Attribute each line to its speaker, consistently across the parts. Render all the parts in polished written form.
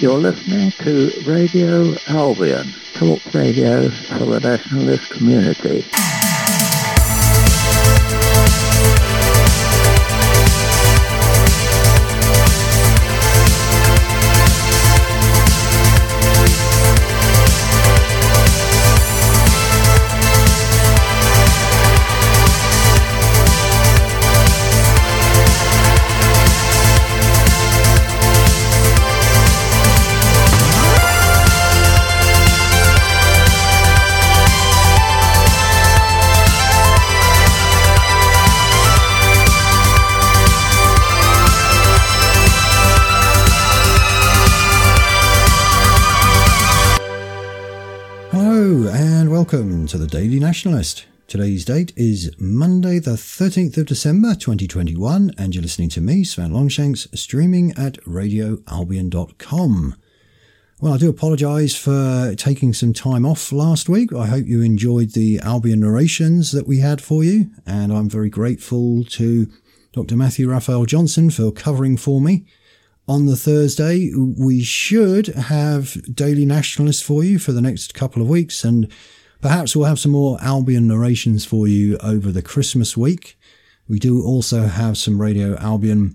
Speaker 1: You're listening to Radio Albion, talk radio for the nationalist community.
Speaker 2: Welcome to the Daily Nationalist. Today's date is Monday the 13th of December 2021 and you're listening to me, Sven Longshanks, streaming at radioalbion.com. Well, I do apologise for taking some time off last week. I hope you enjoyed the Albion narrations that we had for you, and I'm very grateful to Dr. Matthew Raphael Johnson for covering for me. On the Thursday, we should have Daily Nationalist for you for the next couple of weeks, and perhaps we'll have some more Albion narrations for you over the Christmas week. We do also have some Radio Albion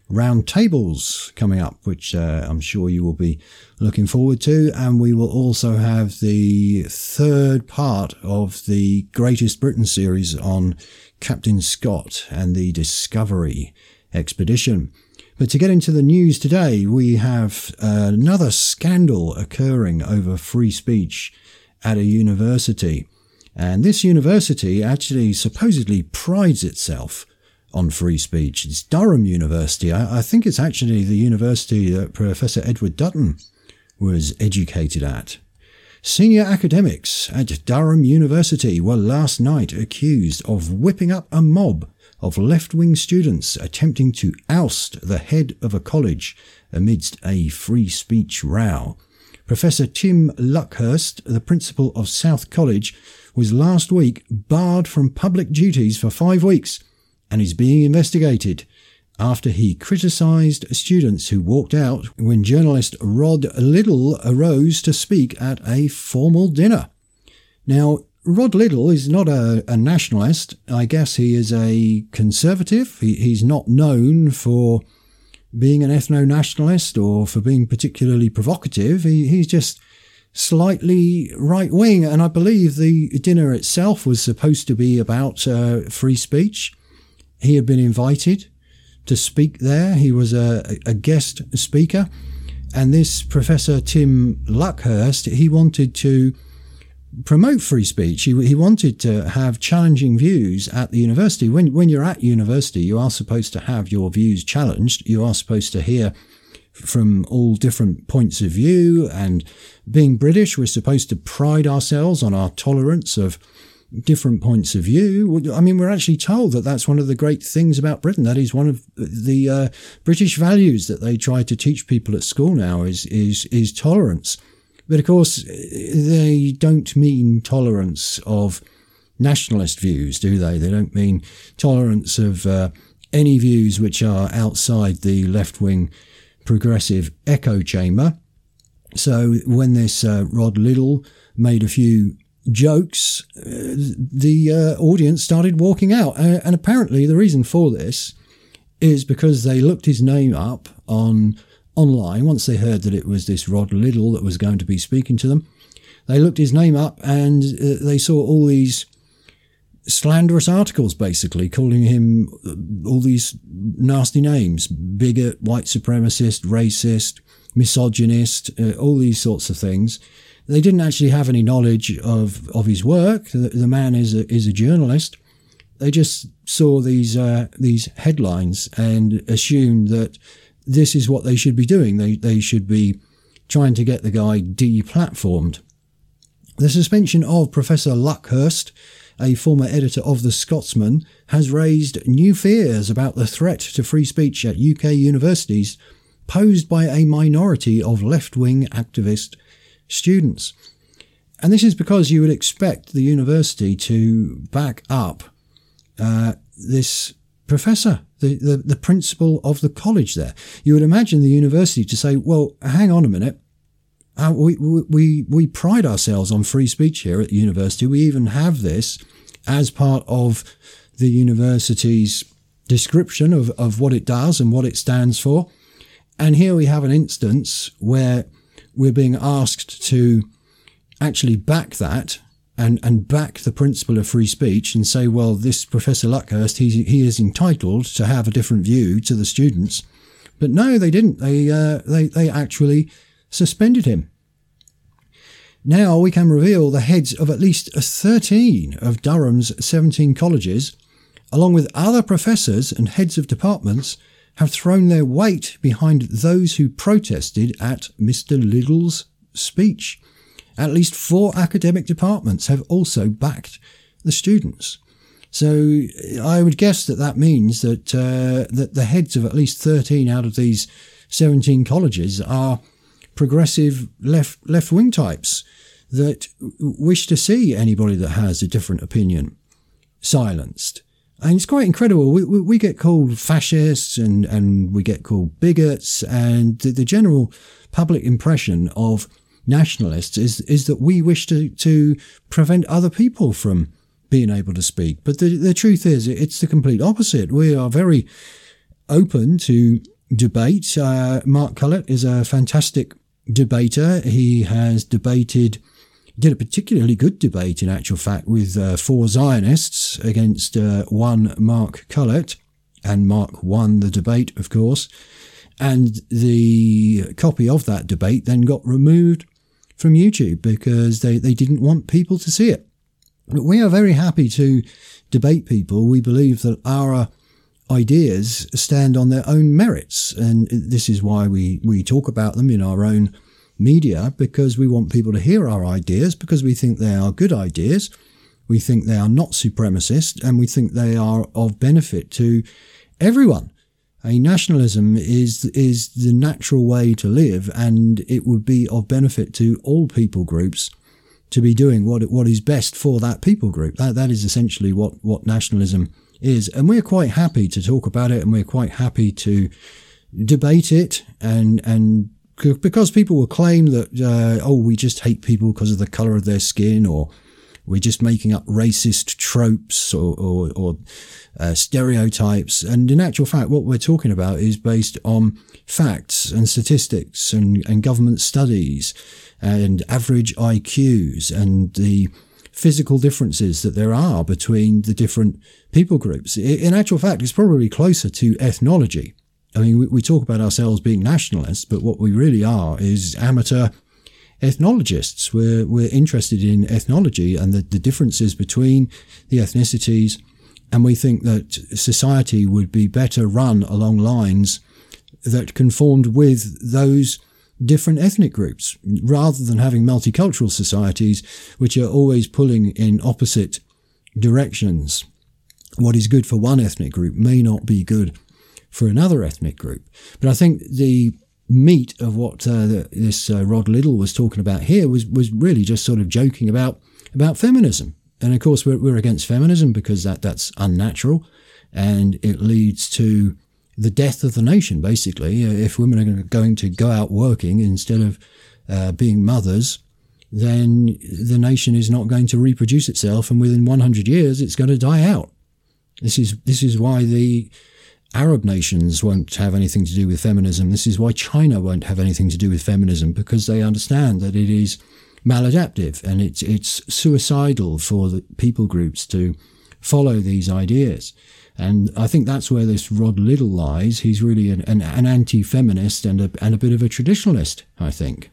Speaker 2: roundtables coming up, which I'm sure you will be looking forward to. And we will also have the third part of the Greatest Britain series on Captain Scott and the Discovery expedition. But to get into the news today, we have another scandal occurring over free speech at a university. And this university actually supposedly prides itself on free speech. It's Durham University. I think it's actually the university that Professor Edward Dutton was educated at. Senior academics at Durham University were last night accused of whipping up a mob of left-wing students attempting to oust the head of a college amidst a free speech row. Professor Tim Luckhurst, the principal of South College, was last week barred from public duties for 5 weeks and is being investigated after he criticised students who walked out when journalist Rod Liddle arose to speak at a formal dinner. Now, Rod Liddle is not a nationalist. I guess he is a conservative. He's not known for being an ethno-nationalist or for being particularly provocative. He's just slightly right-wing, and I believe the dinner itself was supposed to be about free speech. He had been invited to speak there. He was a guest speaker, and this Professor Tim Luckhurst, he wanted to promote free speech. He wanted to have challenging views at the university. When you're at university, you are supposed to have your views challenged. You are supposed to hear from all different points of view, and being British, we're supposed to pride ourselves on our tolerance of different points of view. I mean, we're actually told that that's one of the great things about Britain. That is one of the British values that they try to teach people at school now is tolerance. But of course, they don't mean tolerance of nationalist views, do they? They don't mean tolerance of any views which are outside the left-wing progressive echo chamber. So when this Rod Liddle made a few jokes, the audience started walking out. And apparently the reason for this is because they looked his name up online. Once they heard that it was this Rod Liddle that was going to be speaking to them, they looked his name up and they saw all these slanderous articles, basically calling him all these nasty names: bigot, white supremacist, racist, misogynist, all these sorts of things. They didn't actually have any knowledge of his work. The man is a journalist. They just saw these headlines and assumed that this is what they should be doing. They should be trying to get the guy deplatformed. The suspension of Professor Luckhurst, a former editor of The Scotsman, has raised new fears about the threat to free speech at UK universities posed by a minority of left-wing activist students. And this is because you would expect the university to back up this professor, the principal of the college there. You would imagine the university to say, well, hang on a minute. We pride ourselves on free speech here at the university. We even have this as part of the university's description of what it does and what it stands for. And here we have an instance where we're being asked to actually back that and back the principle of free speech and say, well, this Professor Luckhurst, he is entitled to have a different view to the students. But no, they didn't. They actually suspended him. Now we can reveal the heads of at least 13 of Durham's 17 colleges, along with other professors and heads of departments, have thrown their weight behind those who protested at Mr. Liddell's speech. At least 4 academic departments have also backed the students. So I would guess that means that that the heads of at least 13 out of these 17 colleges are progressive left-wing types that wish to see anybody that has a different opinion silenced. And it's quite incredible. We get called fascists and we get called bigots, and the general public impression of nationalists is that we wish to prevent other people from being able to speak. But the truth is, it's the complete opposite. We are very open to debate. Mark Cullett is a fantastic debater. He has did a particularly good debate, in actual fact, with 4 Zionists against one Mark Cullett, and Mark won the debate, of course. And the copy of that debate then got removed from YouTube because they didn't want people to see it. But we are very happy to debate people. We believe that our ideas stand on their own merits, and this is why we talk about them in our own media, because we want people to hear our ideas, because we think they are good ideas, we think they are not supremacist, and we think they are of benefit to everyone. Nationalism is the natural way to live, and it would be of benefit to all people groups to be doing what is best for that people group. That is essentially what nationalism is, and we're quite happy to talk about it, and we're quite happy to debate it, and because people will claim that we just hate people because of the colour of their skin, or we're just making up racist tropes or stereotypes. And in actual fact, what we're talking about is based on facts and statistics and government studies and average IQs and the physical differences that there are between the different people groups. In actual fact, it's probably closer to ethnology. I mean, we talk about ourselves being nationalists, but what we really are is amateur ethnologists. We're interested in ethnology and the differences between the ethnicities, and we think that society would be better run along lines that conformed with those different ethnic groups, rather than having multicultural societies which are always pulling in opposite directions. What is good for one ethnic group may not be good for another ethnic group. But I think the meat of what this Rod Liddell was talking about here was really just sort of joking about feminism. And of course we're against feminism because that's unnatural, and it leads to the death of the nation, basically. If women are going to go out working instead of being mothers, then the nation is not going to reproduce itself, and within 100 years it's going to die out. This is why the Arab nations won't have anything to do with feminism. This is why China won't have anything to do with feminism, because they understand that it is maladaptive and it's suicidal for the people groups to follow these ideas. And I think that's where this Rod Liddell lies. He's really an anti-feminist and a bit of a traditionalist, I think.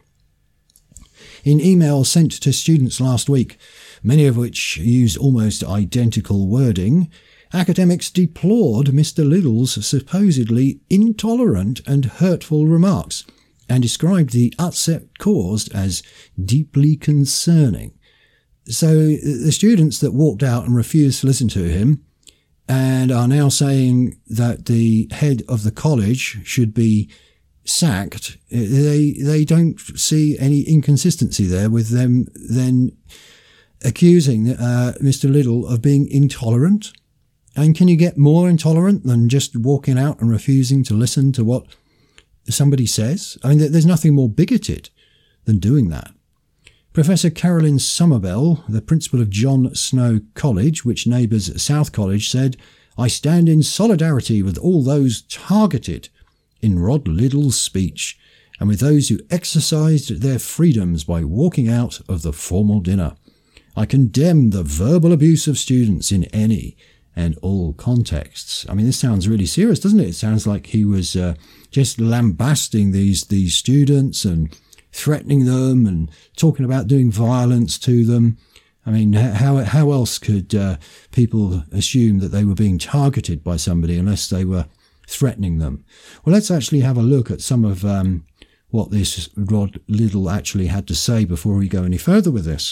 Speaker 2: In emails sent to students last week, many of which used almost identical wording, academics deplored Mr. Liddell's supposedly intolerant and hurtful remarks and described the upset caused as deeply concerning. So the students that walked out and refused to listen to him and are now saying that the head of the college should be sacked, they don't see any inconsistency there with them then accusing Mr. Liddell of being intolerant And can you get more intolerant than just walking out and refusing to listen to what somebody says? I mean, there's nothing more bigoted than doing that. Professor Carolyn Somerville, the principal of John Snow College, which neighbours South College, said, "I stand in solidarity with all those targeted in Rod Liddle's speech and with those who exercised their freedoms by walking out of the formal dinner. I condemn the verbal abuse of students in any and all contexts." I mean, this sounds really serious, doesn't it? It sounds like he was just lambasting these students and threatening them and talking about doing violence to them. I mean, how else could people assume that they were being targeted by somebody unless they were threatening them? Well, let's actually have a look at some of what this Rod Liddle actually had to say before we go any further with this.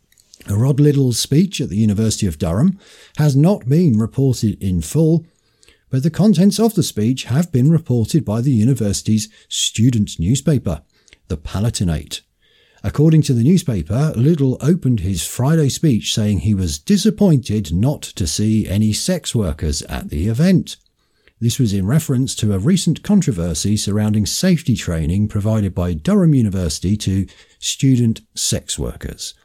Speaker 2: Rod Liddle's speech at the University of Durham has not been reported in full, but the contents of the speech have been reported by the university's student newspaper, The Palatinate. According to the newspaper, Liddle opened his Friday speech saying he was disappointed not to see any sex workers at the event. This was in reference to a recent controversy surrounding safety training provided by Durham University to student sex workers.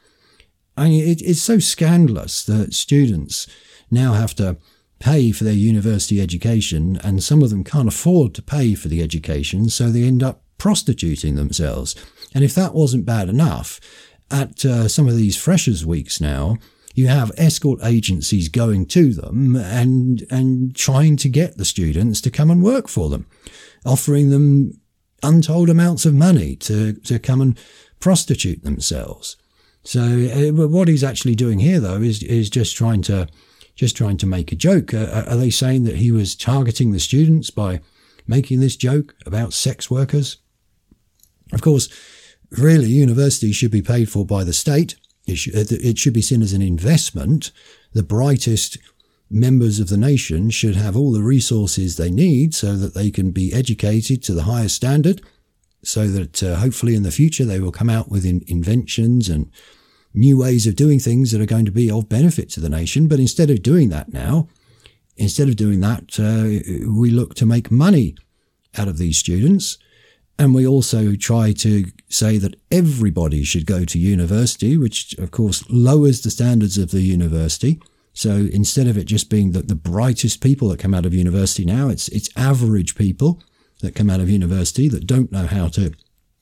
Speaker 2: I mean, it's so scandalous that students now have to pay for their university education, and some of them can't afford to pay for the education, so they end up prostituting themselves. And if that wasn't bad enough, at some of these Freshers' Weeks now, you have escort agencies going to them and trying to get the students to come and work for them, offering them untold amounts of money to come and prostitute themselves. So what he's actually doing here, though, is just trying to make a joke. Are they saying that he was targeting the students by making this joke about sex workers? Of course, really, universities should be paid for by the state. It should be seen as an investment. The brightest members of the nation should have all the resources they need so that they can be educated to the highest standard, so that hopefully in the future they will come out with inventions and new ways of doing things that are going to be of benefit to the nation. But instead of doing that, we look to make money out of these students. And we also try to say that everybody should go to university, which of course lowers the standards of the university. So instead of it just being the brightest people that come out of university now, it's average people that come out of university that don't know how to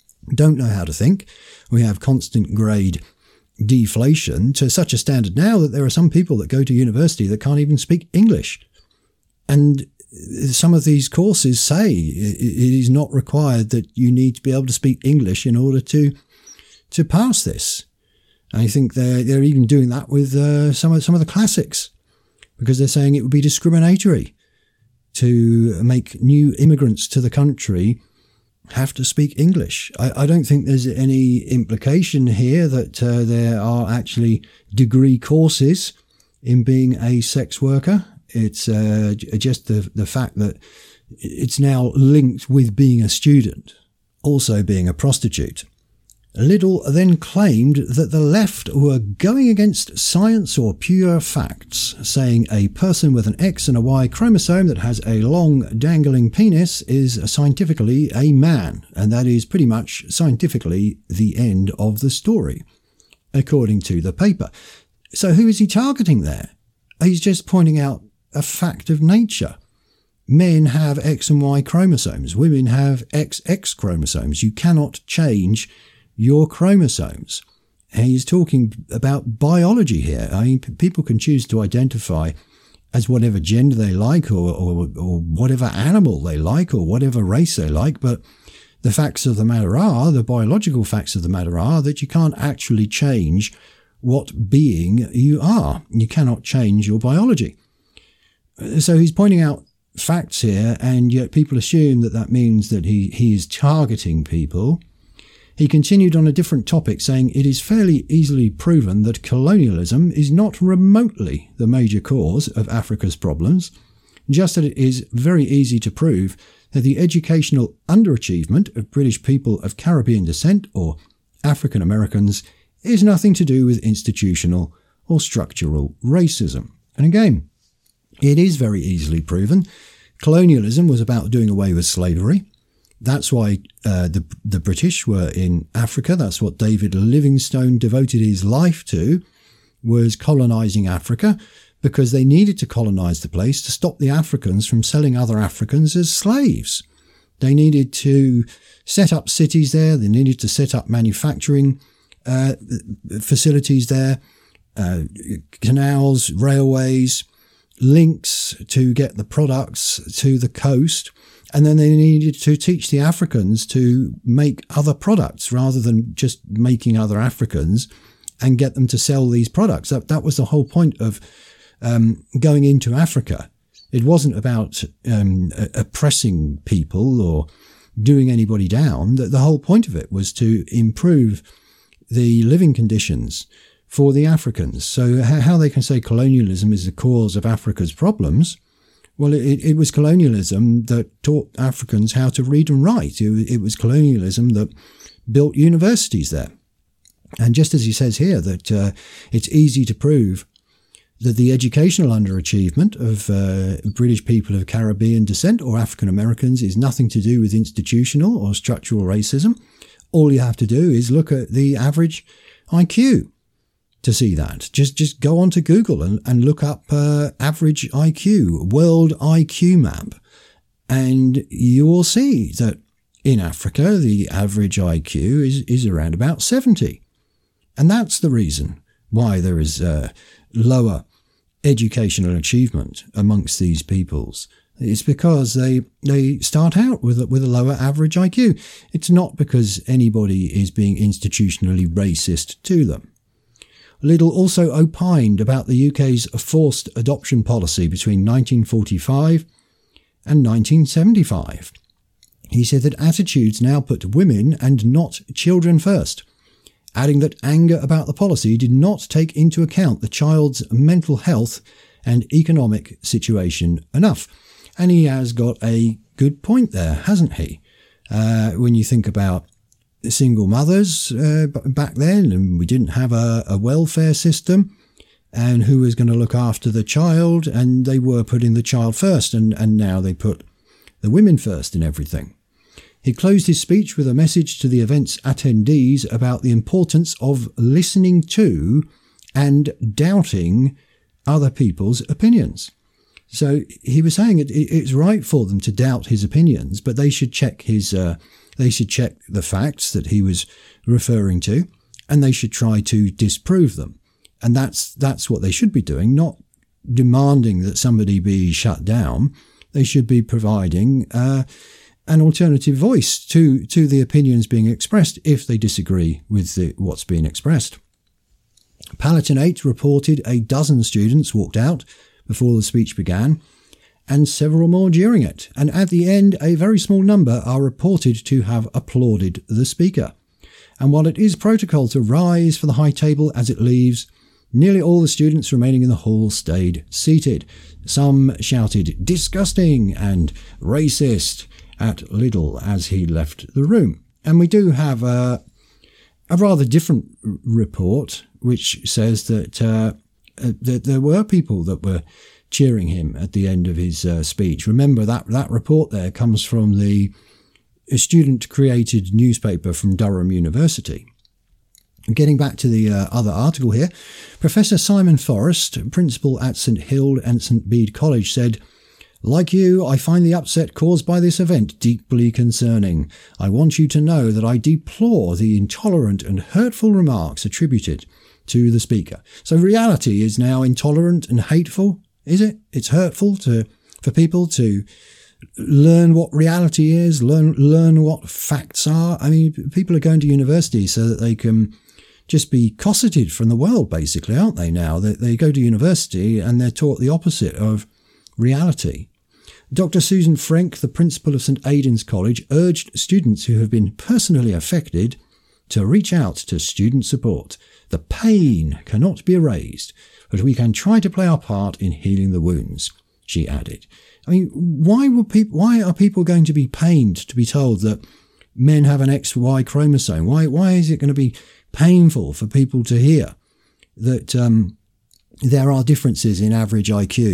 Speaker 2: think. We have constant grade deflation to such a standard now that there are some people that go to university that can't even speak English. And some of these courses say it is not required that you need to be able to speak English in order to pass this. I think they're even doing that with some of the classics, because they're saying it would be discriminatory to make new immigrants to the country have to speak English. I don't think there's any implication here that there are actually degree courses in being a sex worker. It's just the fact that it's now linked with being a student, also being a prostitute. Liddle then claimed that the left were going against science or pure facts, saying a person with an X and a Y chromosome that has a long dangling penis is scientifically a man, and that is pretty much scientifically the end of the story, according to the paper. So who is he targeting there? He's just pointing out a fact of nature. Men have X and Y chromosomes. Women have XX chromosomes. You cannot change your chromosomes. And he's talking about biology here. I mean, people can choose to identify as whatever gender they like, or whatever animal they like, or whatever race they like, but the facts of the matter are, the biological facts of the matter are, that you can't actually change what being you are. You cannot change your biology. So he's pointing out facts here, and yet people assume that means that he is targeting people. He continued on a different topic, saying it is fairly easily proven that colonialism is not remotely the major cause of Africa's problems, just that it is very easy to prove that the educational underachievement of British people of Caribbean descent or African Americans is nothing to do with institutional or structural racism. And again, It is very easily proven. Colonialism was about doing away with slavery. That's why the British were in Africa. That's what David Livingstone devoted his life to, was colonizing Africa, because they needed to colonize the place to stop the Africans from selling other Africans as slaves. They needed to set up cities there. They needed to set up manufacturing facilities there, canals, railways, links to get the products to the coast. And then they needed to teach the Africans to make other products rather than just making other Africans and get them to sell these products. That was the whole point of going into Africa. It wasn't about oppressing people or doing anybody down. The whole point of it was to improve the living conditions for the Africans. So how they can say colonialism is the cause of Africa's problems? Well, it was colonialism that taught Africans how to read and write. It was colonialism that built universities there. And just as he says here, that it's easy to prove that the educational underachievement of British people of Caribbean descent or African Americans is nothing to do with institutional or structural racism. All you have to do is look at the average IQ to see that. Just go onto Google and look up average IQ, world IQ map, and you will see that in Africa the average IQ is around about 70. And that's the reason why there is lower educational achievement amongst these peoples. It's because they start out with a lower average IQ. It's not because anybody is being institutionally racist to them. Liddell also opined about the UK's forced adoption policy between 1945 and 1975. He said that attitudes now put women and not children first, adding that anger about the policy did not take into account the child's mental health and economic situation enough. And he has got a good point there, hasn't he? When you think about single mothers back then, and we didn't have a welfare system, and who was going to look after the child, and they were putting the child first, and now they put the women first in everything. He closed his speech with a message to the event's attendees about the importance of listening to and doubting other people's opinions. So he was saying it's right for them to doubt his opinions, but they should check they should check the facts that he was referring to, and they should try to disprove them. And that's what they should be doing, not demanding that somebody be shut down. They should be providing an alternative voice to the opinions being expressed if they disagree with what's being expressed. Palatinate reported a dozen students walked out before the speech began, and several more during it. And at the end, a very small number are reported to have applauded the speaker. And while it is protocol to rise for the high table as it leaves, nearly all the students remaining in the hall stayed seated. Some shouted "disgusting" and "racist" at Liddell as he left the room. And we do have a rather different report which says that there were people that were cheering him at the end of his speech. Remember, that report there comes from the student-created newspaper from Durham University. Getting back to the other article here, Professor Simon Forrest, principal at St Hild and St Bede College, said, "Like you, I find the upset caused by this event deeply concerning. I want you to know that I deplore the intolerant and hurtful remarks attributed to the speaker." So reality is now intolerant and hateful, is it? It's hurtful for people to learn what reality is, learn what facts are. I mean, people are going to university so that they can just be cosseted from the world, basically, aren't they now? They go to university and they're taught the opposite of reality. Dr. Susan Frank, the principal of St Aidan's College, urged students who have been personally affected to reach out to student support. The pain cannot be erased, but we can try to play our part in healing the wounds, she added. I mean, why are people going to be pained to be told that men have an XY chromosome? Why is it going to be painful for people to hear that there are differences in average IQ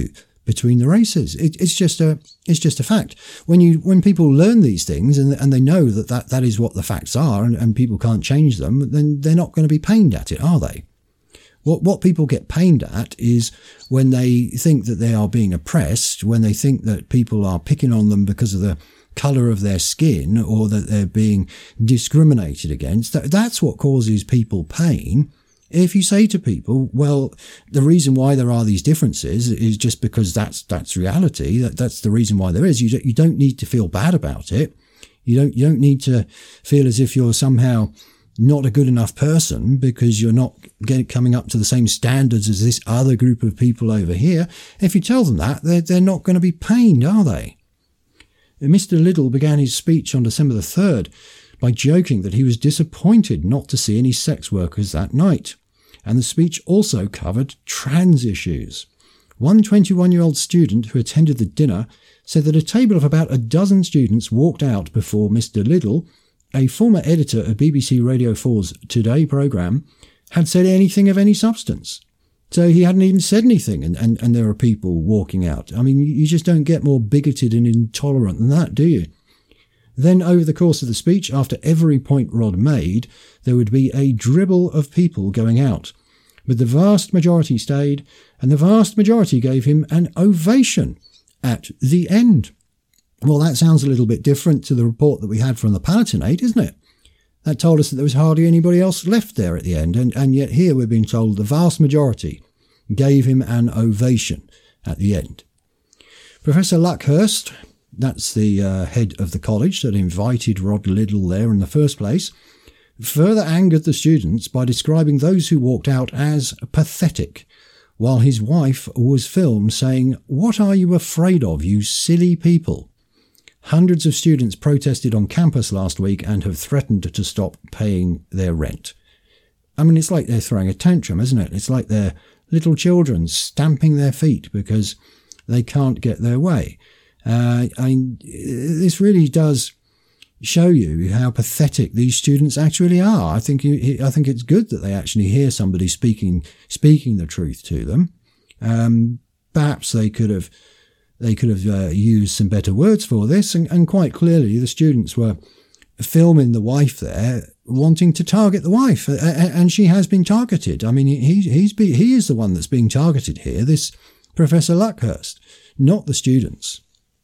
Speaker 2: between the races. It's just a fact. When people learn these things and they know that is what the facts are, and people can't change them, then they're not going to be pained at it, are they? What people get pained at is when they think that they are being oppressed, when they think that people are picking on them because of the colour of their skin, or that they're being discriminated against. That's what causes people pain. If you say to people, well, the reason why there are these differences is just because that's reality, that's the reason why there is. You don't need to feel bad about it. You don't need to feel as if you're somehow not a good enough person because you're not coming up to the same standards as this other group of people over here. If you tell them that, they're not going to be pained, are they? Mr. Liddle began his speech on December the 3rd by joking that he was disappointed not to see any sex workers that night. And the speech also covered trans issues. One 21-year-old student who attended the dinner said that a table of about a dozen students walked out before Mr. Liddle, a former editor of BBC Radio 4's Today programme, had said anything of any substance. So he hadn't even said anything, and there are people walking out. I mean, you just don't get more bigoted and intolerant than that, do you? Then, over the course of the speech, after every point Rod made, there would be a dribble of people going out. But the vast majority stayed, and the vast majority gave him an ovation at the end. Well, that sounds a little bit different to the report that we had from the Palatinate, isn't it? That told us that there was hardly anybody else left there at the end, and yet here we're being told the vast majority gave him an ovation at the end. Professor Luckhurst, that's the head of the college that invited Rod Liddle there in the first place, further angered the students by describing those who walked out as pathetic, while his wife was filmed saying, "What are you afraid of, you silly people?" Hundreds of students protested on campus last week and have threatened to stop paying their rent. I mean, it's like they're throwing a tantrum, isn't it? It's like they're little children stamping their feet because they can't get their way. This really does show you how pathetic these students actually are. I think it's good that they actually hear somebody speaking the truth to them. Perhaps they could have used some better words for this, and quite clearly the students were filming the wife there, wanting to target the wife, and she has been targeted. I mean, he is the one that's being targeted here, this Professor Luckhurst, not the students.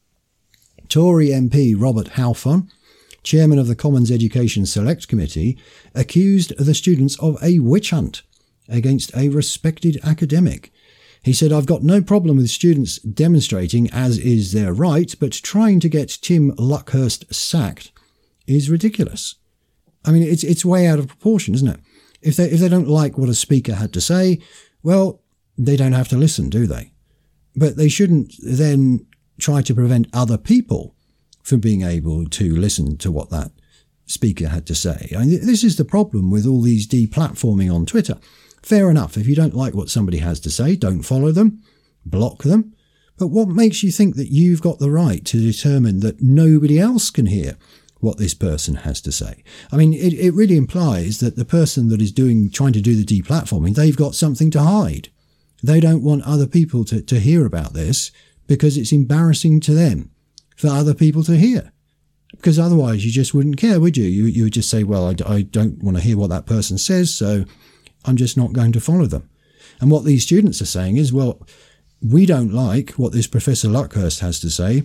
Speaker 2: Tory MP Robert Halfon, chairman of the Commons Education Select Committee, accused the students of a witch hunt against a respected academic. He said, "I've got no problem with students demonstrating, as is their right, but trying to get Tim Luckhurst sacked is ridiculous." I mean, it's way out of proportion, isn't it? If they don't like what a speaker had to say, well, they don't have to listen, do they? But they shouldn't then try to prevent other people from being able to listen to what that speaker had to say. I mean, this is the problem with all these deplatforming on Twitter. Fair enough, if you don't like what somebody has to say, don't follow them, block them. But what makes you think that you've got the right to determine that nobody else can hear what this person has to say? I mean, it really implies that the person that is trying to do the deplatforming, they've got something to hide. They don't want other people to hear about this because it's embarrassing to them for other people to hear. Because otherwise you just wouldn't care, would you? You would just say, well, I don't want to hear what that person says, so I'm just not going to follow them. And what these students are saying is, well, we don't like what this Professor Luckhurst has to say,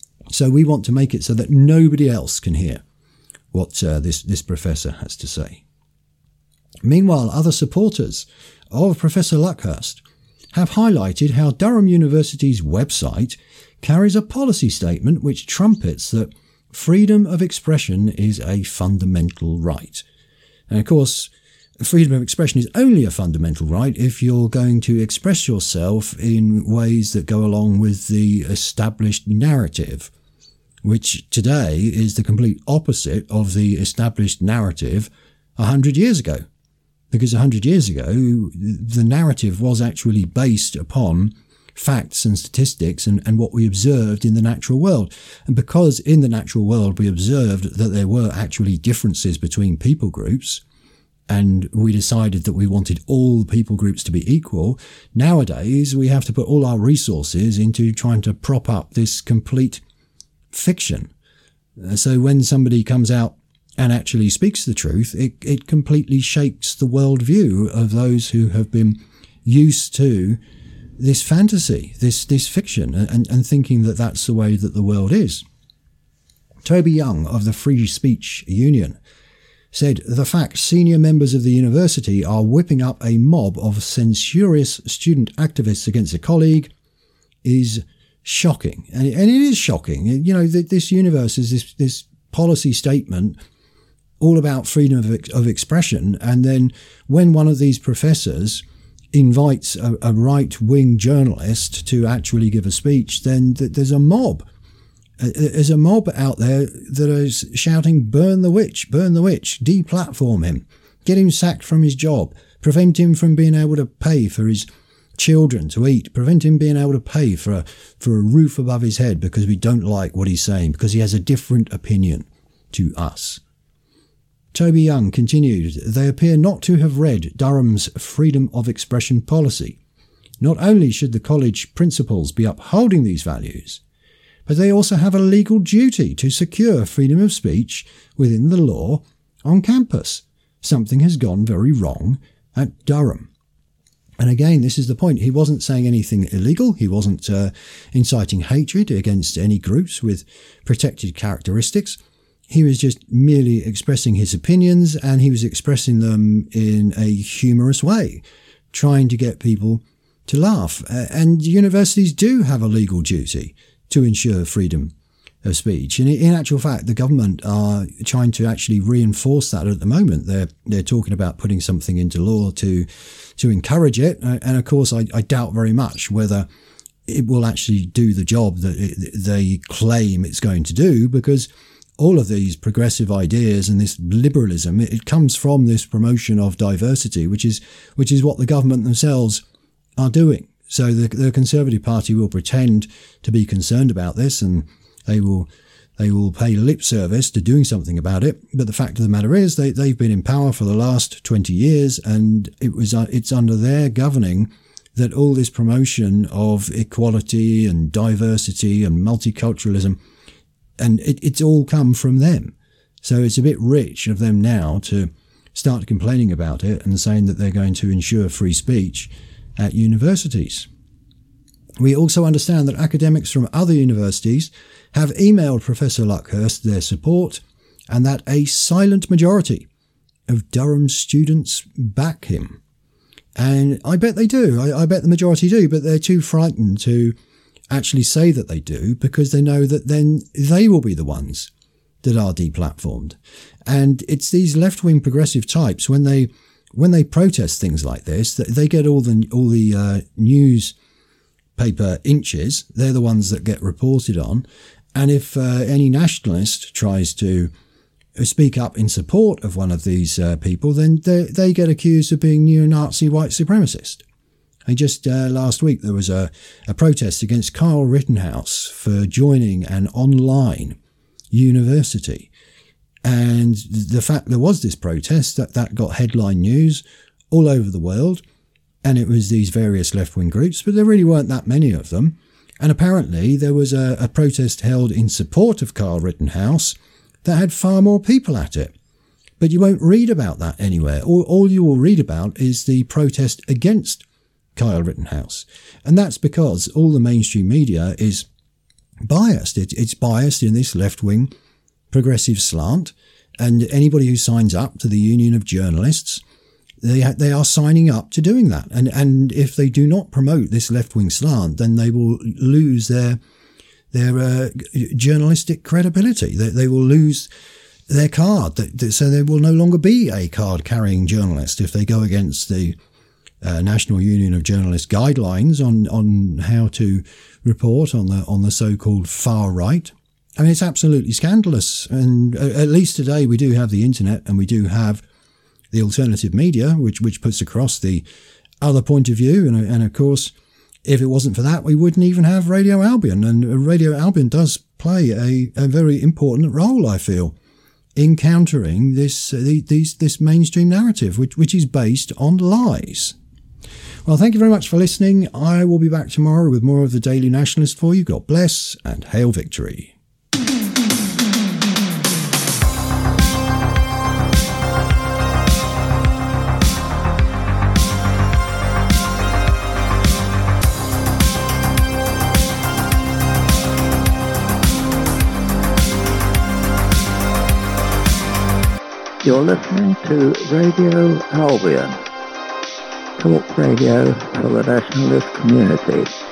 Speaker 2: so we want to make it so that nobody else can hear what this professor has to say. Meanwhile, other supporters of Professor Luckhurst have highlighted how Durham University's website carries a policy statement which trumpets that freedom of expression is a fundamental right. And of course, freedom of expression is only a fundamental right if you're going to express yourself in ways that go along with the established narrative, which today is the complete opposite of the established narrative 100 years ago. Because 100 years ago, the narrative was actually based upon facts and statistics and what we observed in the natural world. And because in the natural world we observed that there were actually differences between people groups, and we decided that we wanted all people groups to be equal. Nowadays, we have to put all our resources into trying to prop up this complete fiction. So when somebody comes out and actually speaks the truth, it completely shakes the worldview of those who have been used to this fantasy, this fiction, and thinking that that's the way that the world is. Toby Young of the Free Speech Union said, "The fact senior members of the university are whipping up a mob of censorious student activists against a colleague is shocking." And it is shocking. You know, this universe is this policy statement all about freedom of expression. And then when one of these professors invites a right-wing journalist to actually give a speech, then there's a mob. There's a mob out there that is shouting, "Burn the witch, deplatform him, get him sacked from his job, prevent him from being able to pay for his children to eat, prevent him being able to pay for a roof above his head because we don't like what he's saying, because he has a different opinion to us." Toby Young continued, "They appear not to have read Durham's freedom of expression policy. Not only should the college principals be upholding these values, but they also have a legal duty to secure freedom of speech within the law on campus. Something has gone very wrong at Durham." And again, this is the point. He wasn't saying anything illegal. He wasn't inciting hatred against any groups with protected characteristics. He was just merely expressing his opinions, and he was expressing them in a humorous way, trying to get people to laugh. And universities do have a legal duty to ensure freedom of speech. And in actual fact, the government are trying to actually reinforce that at the moment. They're talking about putting something into law to encourage it. And of course, I doubt very much whether it will actually do the job that they claim it's going to do, because all of these progressive ideas and this liberalism, it comes from this promotion of diversity, which is what the government themselves are doing. So the Conservative Party will pretend to be concerned about this, and they will pay lip service to doing something about it. But the fact of the matter is they've been in power for the last 20 years, and it's under their governing that all this promotion of equality and diversity and multiculturalism, and it's all come from them. So it's a bit rich of them now to start complaining about it and saying that they're going to ensure free speech at universities. We also understand that academics from other universities have emailed Professor Luckhurst their support, and that a silent majority of Durham students back him. And I bet they do. I bet the majority do, but they're too frightened to actually say that they do, because they know that then they will be the ones that are deplatformed. And it's these left-wing progressive types, when they protest things like this, they get all the newspaper inches. They're the ones that get reported on. And if any nationalist tries to speak up in support of one of these people, then they get accused of being neo-Nazi white supremacist. And just last week, there was a protest against Kyle Rittenhouse for joining an online university. And the fact there was this protest, that got headline news all over the world. And it was these various left-wing groups, but there really weren't that many of them. And apparently there was a protest held in support of Kyle Rittenhouse that had far more people at it. But you won't read about that anywhere. All you will read about is the protest against Kyle Rittenhouse. And that's because all the mainstream media is biased. It's biased in this left-wing progressive slant. And anybody who signs up to the Union of Journalists, they are signing up to doing that. And if they do not promote this left-wing slant, then they will lose their journalistic credibility. They will lose their card. So there will no longer be a card-carrying journalist if they go against the National Union of Journalists guidelines on how to report on the so-called far right. I mean, it's absolutely scandalous. And at least today we do have the internet, and we do have the alternative media, which puts across the other point of view. And of course, if it wasn't for that, we wouldn't even have Radio Albion. And Radio Albion does play a very important role, I feel, encountering this mainstream narrative, which is based on lies. Well, thank you very much for listening. I will be back tomorrow with more of the Daily Nationalist for you. God bless and hail victory.
Speaker 1: You're listening to Radio Albion, talk radio for the nationalist community.